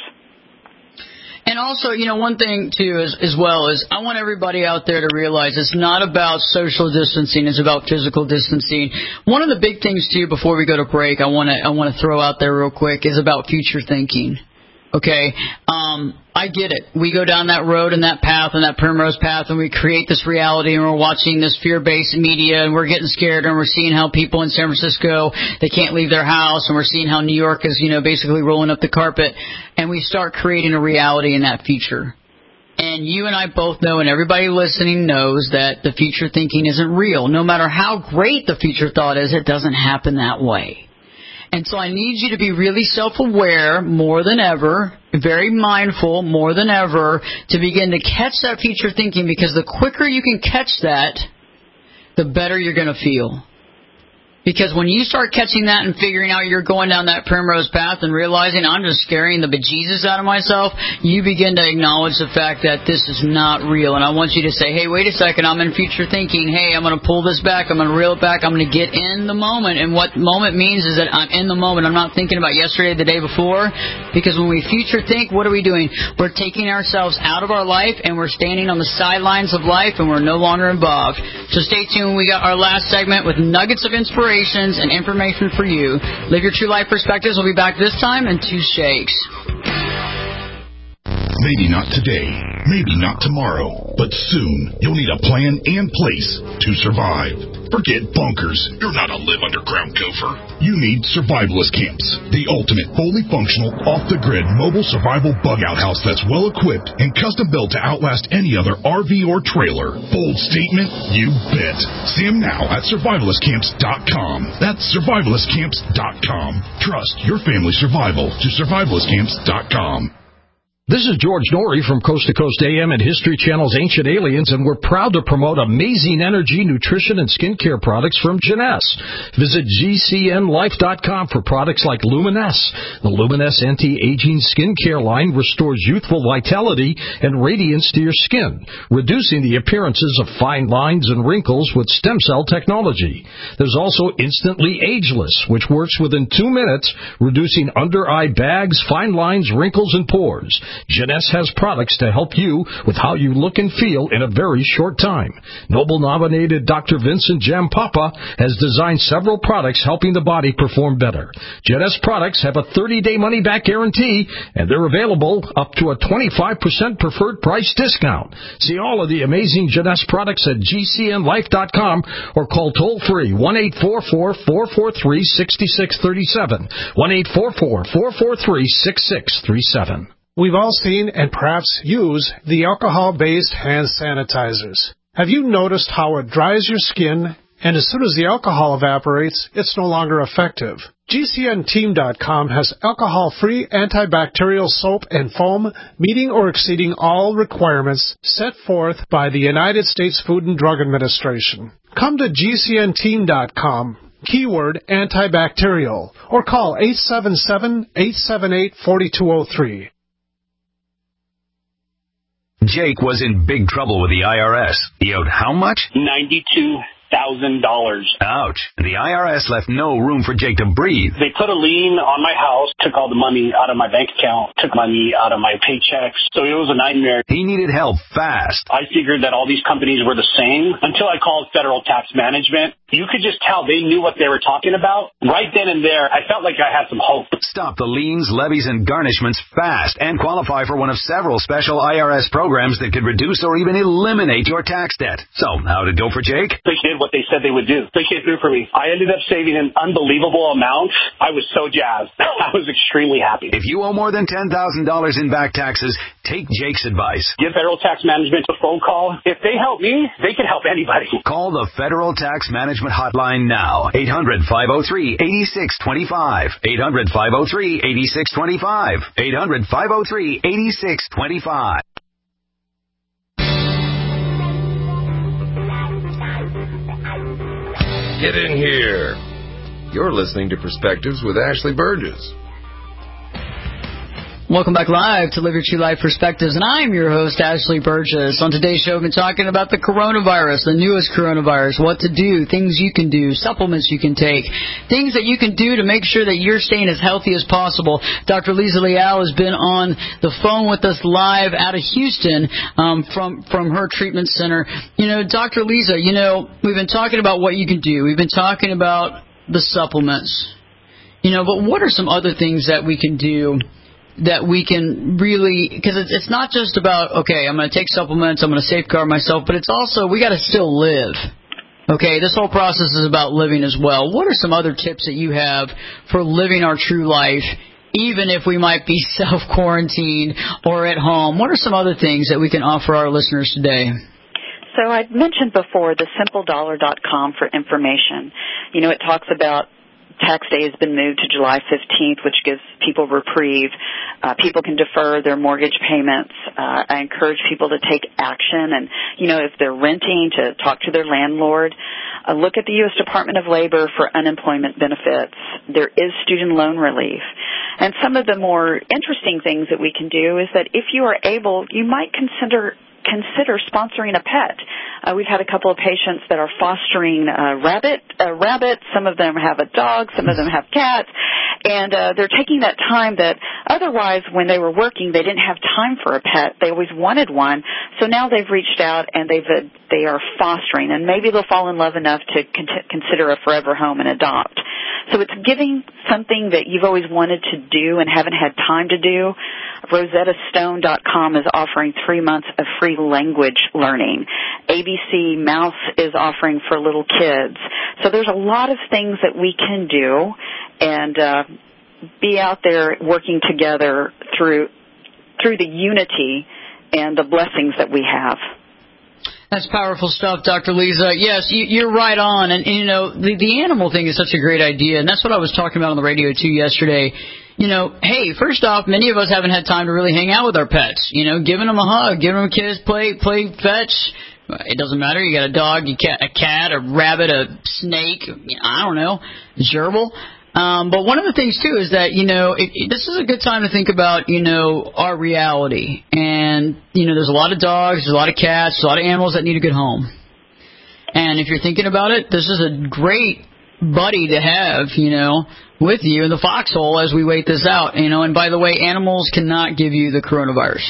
And also, you know, one thing, too, as, as well is I want everybody out there to realize it's not about social distancing. It's about physical distancing. One of the big things, too, before we go to break, I want to I want to throw out there real quick is about future thinking. Okay, um, I get it. We go down that road and that path and that primrose path and we create this reality and we're watching this fear-based media and we're getting scared and we're seeing how people in San Francisco, they can't leave their house and we're seeing how New York is, you know, basically rolling up the carpet and we start creating a reality in that future. And you and I both know and everybody listening knows that the future thinking isn't real. No matter how great the future thought is, it doesn't happen that way. And so I need you to be really self-aware more than ever, very mindful more than ever, to begin to catch that future thinking, because the quicker you can catch that, the better you're going to feel. Because when you start catching that and figuring out you're going down that primrose path and realizing I'm just scaring the bejesus out of myself, you begin to acknowledge the fact that this is not real. And I want you to say, hey, wait a second, I'm in future thinking. Hey, I'm going to pull this back. I'm going to reel it back. I'm going to get in the moment. And what moment means is that I'm in the moment. I'm not thinking about yesterday, the day before. Because when we future think, what are we doing? We're taking ourselves out of our life and we're standing on the sidelines of life and we're no longer involved. So stay tuned. We got our last segment with nuggets of inspiration and information for you. Live Your True Life Perspectives. We'll be back this time in two shakes. Maybe not today, maybe not tomorrow, but soon you'll need a plan and place to survive. Forget bunkers. You're not a live underground gopher. You need Survivalist Camps, the ultimate fully functional, off-the-grid mobile survival bug-out house that's well-equipped and custom-built to outlast any other R V or trailer. Bold statement? You bet. See them now at survivalist camps dot com. That's survivalist camps dot com. Trust your family survival to survivalist camps dot com. This is George Norrie from Coast to Coast A M and History Channel's Ancient Aliens, and we're proud to promote amazing energy, nutrition, and skincare products from Jeunesse. Visit G C N life dot com for products like Luminesse. The Luminesse anti-aging skincare line restores youthful vitality and radiance to your skin, reducing the appearances of fine lines and wrinkles with stem cell technology. There's also Instantly Ageless, which works within two minutes, reducing under-eye bags, fine lines, wrinkles, and pores. Jeunesse has products to help you with how you look and feel in a very short time. Nobel-nominated Doctor Vincent Jampapa has designed several products helping the body perform better. Jeunesse products have a thirty-day money-back guarantee, and they're available up to a twenty-five percent preferred price discount. See all of the amazing Jeunesse products at G C N life dot com or call toll-free one eight four four, four four three, six six three seven, one eight four four, four four three, six six three seven. We've all seen and perhaps use the alcohol-based hand sanitizers. Have you noticed how it dries your skin, and as soon as the alcohol evaporates, it's no longer effective? G C N team dot com has alcohol-free antibacterial soap and foam meeting or exceeding all requirements set forth by the United States Food and Drug Administration. Come to G C N team dot com. Keyword antibacterial, or call eight seven seven, eight seven eight, four two zero three. Jake was in big trouble with the I R S. He owed how much? ninety-two thousand dollars. Ouch. The I R S left no room for Jake to breathe. They put a lien on my house, took all the money out of my bank account, took money out of my paychecks. So it was a nightmare. He needed help fast. I figured that all these companies were the same until I called Federal Tax Management. You could just tell they knew what they were talking about. Right then and there, I felt like I had some hope. Stop the liens, levies, and garnishments fast and qualify for one of several special I R S programs that could reduce or even eliminate your tax debt. So, how'd it go for Jake? They did what they said they would do. They came through for me. I ended up saving an unbelievable amount. I was so jazzed. I was extremely happy. If you owe more than ten thousand dollars in back taxes, take Jake's advice. Give Federal Tax Management a phone call. If they help me, they can help anybody. Call the Federal Tax Management Hotline now. eight hundred, five oh three, eight six two five. eight hundred, five oh three, eight six two five. eight hundred, five oh three, eight six two five. Get in here. You're listening to Perspectives with Ashley Burgess. Welcome back live to Live Your True Life Perspectives, and I'm your host, Ashley Burgess. On today's show, we've been talking about the coronavirus, the newest coronavirus, what to do, things you can do, supplements you can take, things that you can do to make sure that you're staying as healthy as possible. Doctor Lisa Leal has been on the phone with us live out of Houston um, from, from her treatment center. You know, Doctor Lisa, you know, we've been talking about what you can do. We've been talking about the supplements. You know, but what are some other things that we can do that we can really, because it's, it's not just about, okay, I'm going to take supplements, I'm going to safeguard myself, but it's also, we got to still live. Okay, this whole process is about living as well. What are some other tips that you have for living our true life, even if we might be self-quarantined or at home? What are some other things that we can offer our listeners today? So I mentioned before the simple dollar dot com for information. You know, it talks about tax day has been moved to July fifteenth, which gives people reprieve. Uh, people can defer their mortgage payments. Uh, I encourage people to take action and, you know, if they're renting, to talk to their landlord. Uh, look at the U S Department of Labor for unemployment benefits. There is student loan relief. And some of the more interesting things that we can do is that if you are able, you might consider consider sponsoring a pet. Uh, we've had a couple of patients that are fostering a rabbit, a rabbit. Some of them have a dog. Some of them have cats. And uh, they're taking that time that otherwise when they were working, they didn't have time for a pet. They always wanted one. So now they've reached out and they've uh, they are fostering. And maybe they'll fall in love enough to con- consider a forever home and adopt. So it's giving something that you've always wanted to do and haven't had time to do. Rosetta Stone dot com is offering three months of free language learning. A B C Mouse is offering for little kids. So there's a lot of things that we can do and uh, be out there working together through through the unity and the blessings that we have. That's powerful stuff, Doctor Lisa. Yes, you, you're right on. And, and, you know, the, the animal thing is such a great idea. And that's what I was talking about on the radio, too, yesterday. You know, hey, first off, many of us haven't had time to really hang out with our pets. You know, giving them a hug, giving them a kiss, play, play fetch. It doesn't matter. You got a dog, you cat, a cat, a rabbit, a snake, I don't know, a gerbil. Um, but one of the things, too, is that, you know, it, it, this is a good time to think about, you know, our reality. And, you know, there's a lot of dogs, there's a lot of cats, a lot of animals that need a good home. And if you're thinking about it, this is a great buddy to have, you know, with you in the foxhole as we wait this out. You know, and by the way, animals cannot give you the coronavirus.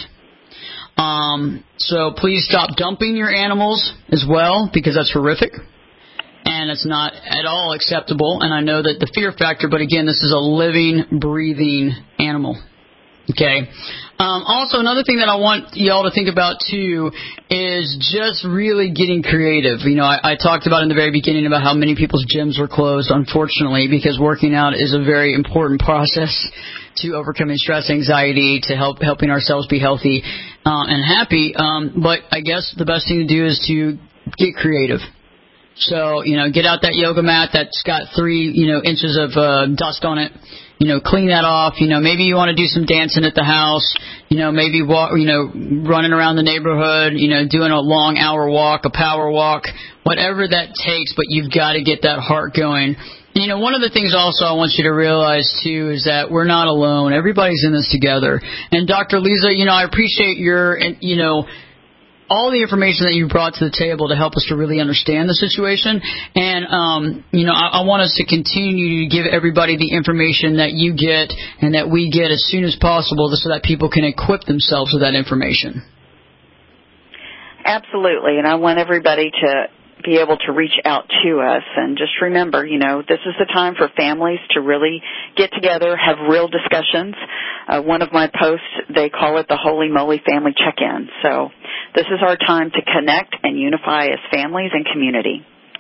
Um, so please stop dumping your animals as well, because that's horrific. And it's not at all acceptable. And I know that the fear factor, but again, this is a living, breathing animal. Okay. Um, also, another thing that I want y'all to think about, too, is just really getting creative. You know, I, I talked about in the very beginning about how many people's gyms were closed, unfortunately, because working out is a very important process to overcoming stress, anxiety, to help helping ourselves be healthy uh, and happy. Um, but I guess the best thing to do is to get creative. So, you know, get out that yoga mat that's got three, you know, inches of uh, dust on it. You know, clean that off. You know, maybe you want to do some dancing at the house. You know, maybe walk, you know, running around the neighborhood. You know, doing a long hour walk, a power walk, whatever that takes. But you've got to get that heart going. And, you know, one of the things also I want you to realize, too, is that we're not alone. Everybody's in this together. And Doctor Lisa, you know, I appreciate your, you know, all the information that you brought to the table to help us to really understand the situation. And, um, you know, I, I want us to continue to give everybody the information that you get and that we get as soon as possible so that people can equip themselves with that information. Absolutely. And I want everybody to be able to reach out to us. And just remember, you know, this is the time for families to really get together, have real discussions. Uh, one of my posts, they call it the Holy Moly Family Check-In. So this is our time to connect and unify as families and community.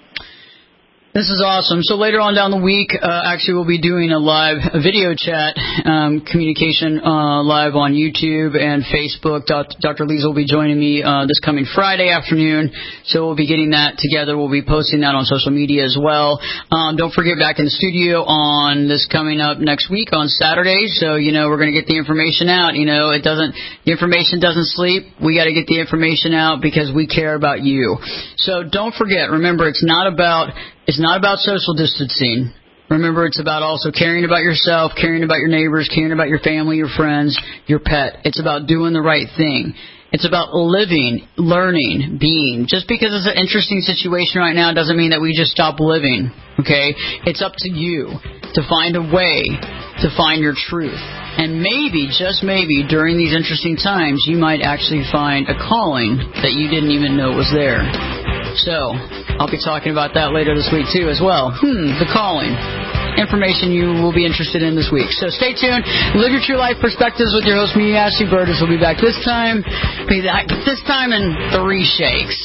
This is awesome. So later on down the week, uh, actually we'll be doing a live a video chat um, communication uh, live on YouTube and Facebook. Doctor Lisa will be joining me uh, this coming Friday afternoon. So we'll be getting that together. We'll be posting that on social media as well. Um, don't forget, back in the studio on this coming up next week on Saturday. So, you know, we're going to get the information out. You know, it doesn't, the information doesn't sleep. We got to get the information out because we care about you. So don't forget, remember, it's not about It's not about social distancing. Remember, it's about also caring about yourself, caring about your neighbors, caring about your family, your friends, your pet. It's about doing the right thing. It's about living, learning, being. Just because it's an interesting situation right now doesn't mean that we just stop living, okay? It's up to you to find a way to find your truth. And maybe, just maybe, during these interesting times, you might actually find a calling that you didn't even know was there. So, I'll be talking about that later this week, too, as well. Hmm, the calling. Information you will be interested in this week. So stay tuned. Live your true life perspectives with your host, me, Ashley Burgess. We'll be back this time. Be back this time in three shakes.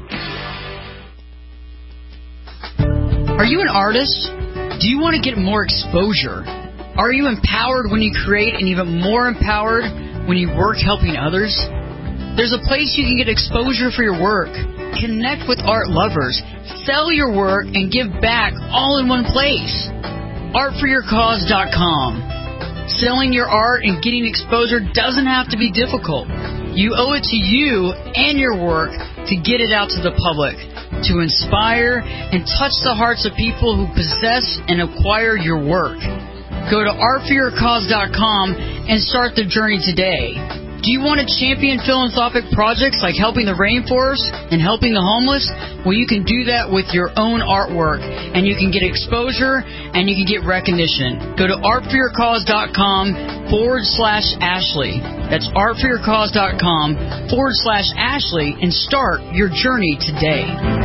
Are you an artist? Do you want to get more exposure? Are you empowered when you create and even more empowered when you work helping others? There's a place you can get exposure for your work. Connect with art lovers, sell your work, and give back all in one place. art for your cause dot com. Selling your art and getting exposure doesn't have to be difficult. You owe it to you and your work to get it out to the public, to inspire and touch the hearts of people who possess and acquire your work. Go to art for your cause dot com and start the journey today. Do you want to champion philanthropic projects like helping the rainforest and helping the homeless? Well, you can do that with your own artwork, and you can get exposure, and you can get recognition. Go to art for your cause dot com forward slash Ashley. That's art for your cause dot com forward slash Ashley, and start your journey today.